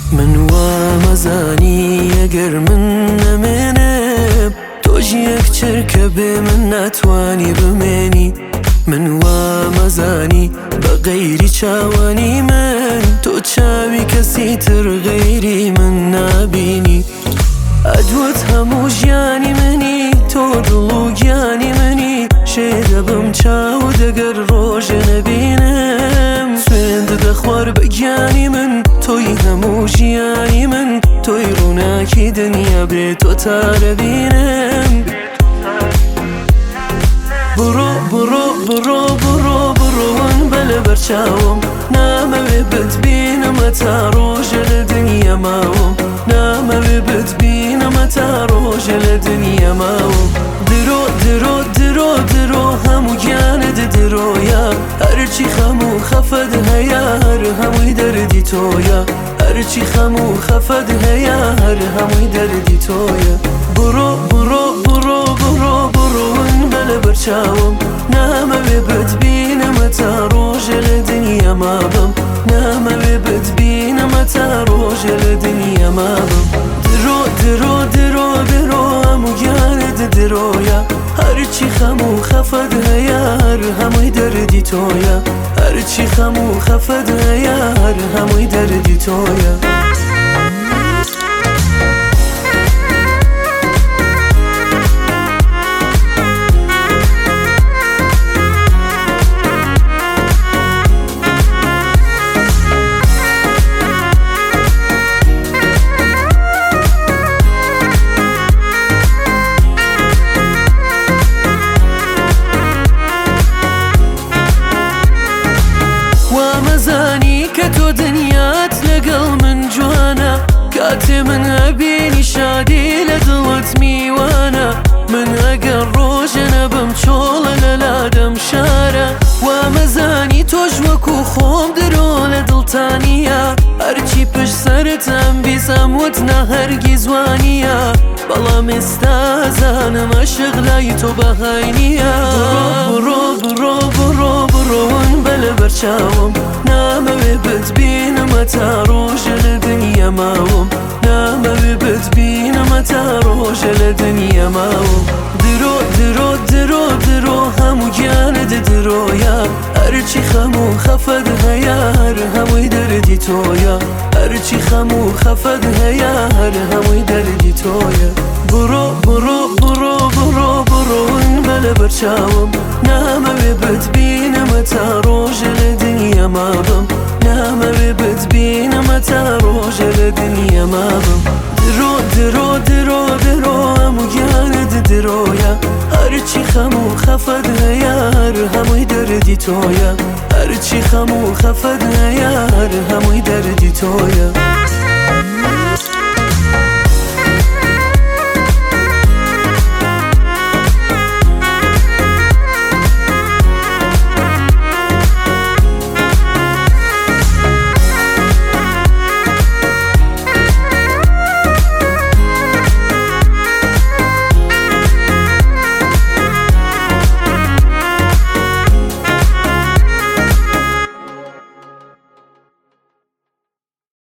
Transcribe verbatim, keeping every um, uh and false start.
من وامەزانی ئەگەر من نەمێنم تۆژ یەک چرکە بێ من ناتوانی بمێنی. من وامەزانی بە غەیری چاوانی من تۆ چاوی کەسی تر غەیری من نابینی. ئەدوەت هەموو ژیانی منی تۆ دڵ و گیانی منی، شێ دەبم چاو دەگەر ڕۆژە نەبینم. سوێند دەخوار بە گیانی من تۆی هەموو ژیانی من، تۆی ڕووناکی دنیا بێ تۆ تا دەبینم. بڕۆ بڕۆ بڕۆ بڕۆ بڕۆون بە لەبەر چاوم، نامەوێ بتبینمە تا ڕۆژە لە دنیا ماوم. نامەوێ بتبینمە تا ڕۆژە لە دنیا ماوم. درۆ درۆ درۆ درۆ هەموو گیانت درۆیە، هەرچی خەموو خەفەت هەیە هەر هەمووی دەردی تۆیە. هەرچی خەموو خەفەت هەیە هەر هەمووی دەردی تۆیە. بڕۆ بڕۆ بڕۆ بڕۆ بڕۆون بە لەبەر چاوم، نامەوێ بتبینمە تا ڕۆژە لە دنیا مابم. نامەوێ بتبینمە تا ڕۆژە لە دنیا مابم. درۆ درۆ درۆ درۆ هەموو گیانت درۆیە، هەرچی خەموو خەفەت هەیە هەر هەمووی دەردی تۆیە. هەرچی خەموو خەفەت هەیە هەر هەمووی دەردی تۆیە. وامەزانی کە تۆ دنیات لەگەڵ من جوانە، کاتێ من ئەبینی شادی لە دڵت میوانە. من ئەگەر ڕۆژە نەبم چۆڵە لە لادەم شارە، وامەزانی تۆش وەکو خۆم درۆ لە دڵتانیە. هەرچی پشت سەرتم بیسەم وتنە هەرگیز وانیە، بەڵام ئێستا زانم عەشق لای تۆ بەهای نییە. بڕۆ بڕۆ بڕۆ بڕۆون بە لەبەر چاوم، نامەوێ بتبینمە تا ڕۆژە لە دنیا ماوم. نامەوێ بتبینمە تا ڕۆژە لە دنیا ماوم. درۆ درۆ درۆ درۆ هەموو گیانت درۆیە، هەرچی خەموو خەفەت هەیە هەر هەمووی دەردی تۆیە. هەرچی خەموو خەفەت هەیە هەر هەمووی دەردی تۆیە. بڕۆ بڕۆ بڕۆ بڕۆ بڕۆون بە لەبەر چاوم، نامەوێ بتبینمە تا ڕۆژە لە دنیا مابم. نامەوێ بتبینمە تا ڕۆژە لە دنیا مابم. درۆ درۆ درۆ درۆ هەموو گیانت درۆیە، هەرچی خەموو خەفەت هەیە هەر هەمووی دەردی تۆیە. هەرچی خەموو خەفەت هەیە هەر هەمووی دەردی تۆیە.